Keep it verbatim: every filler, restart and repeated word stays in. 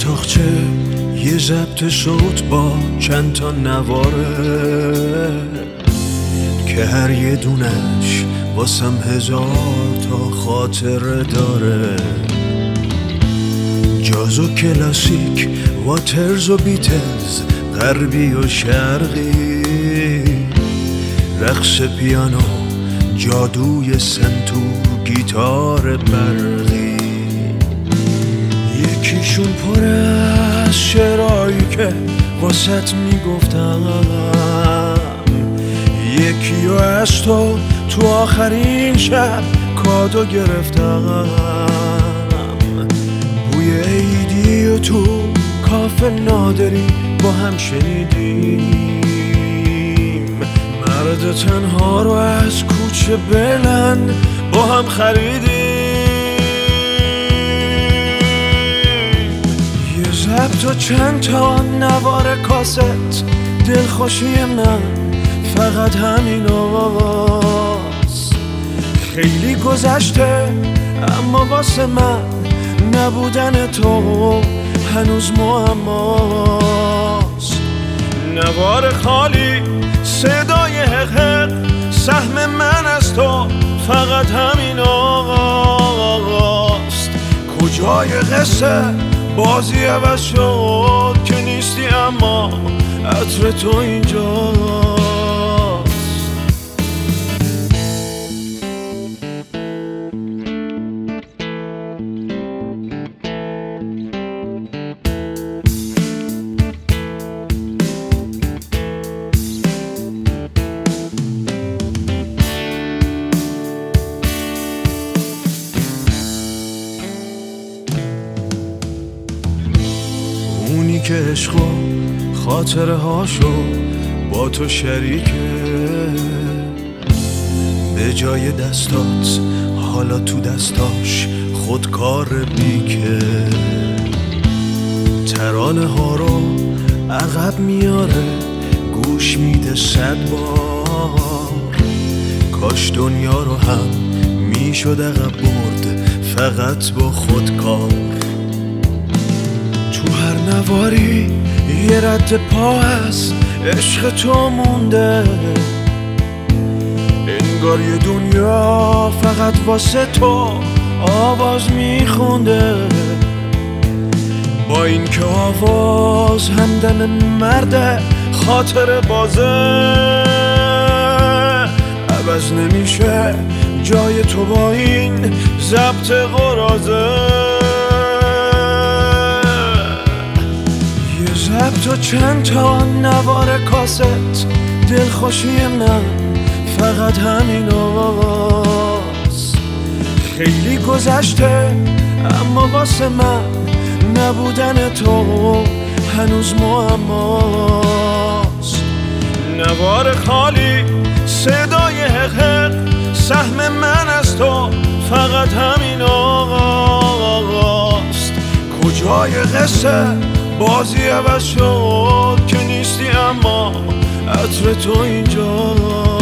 تاقچه یه ضبط صوت با چند تا نواره که هر یه دونش واسم هزار تا خاطره داره. جاز و کلاسیک، واترز و بیتلز، غربی و شرقی، رقص پیانو، جادوی سنتور، گیتار برقی. یکیشون پر از شعرهایی که واسط میگفتم، یکی و از تو تو آخرین شب کادو گرفتم. بوی عیدی و تو کافه نادری با هم شنیدیم، مرد تنها رو از کوچه بلند با هم خریدیم. یه ضبط و چند تا نوار کاست، دلخوشی من فقط همین هاست. خیلی گذشته اما واسه من نبودن تو هنوز معماست. نوار خالی، صدای حق، سهم من از تو فقط همین آقاست. کجای قصه بازی عوض شد که نیستی اما عطر تو اینجاست. اونی که عشق و خاطره هاشو با تو شریکه، به جای دستات حالا تو دستاش خودکار بیکه. ترانه ها رو عقب میاره، گوش میده صد بار. کاش دنیا رو هم میشد عقب برد فقط با خودکار. تو هر نواری یه رد پا از عشق تو مونده، انگار یه دنیا فقط واسه تو آواز میخونده. با این که آواز همدم مرده، خاطر بازه عوض نمیشه جای تو با این ضبط قرازه. ضبط و چند تا نوار کاست، دلخوشی من فقط همین آواست. خیلی گذشته اما واسه من نبودن تو هنوز معماست. نوار خالی، صدای حق، سهم من از تو فقط همین آقاست. کجای قصه بازی عوض شد که نیستی اما عطر تو اینجا.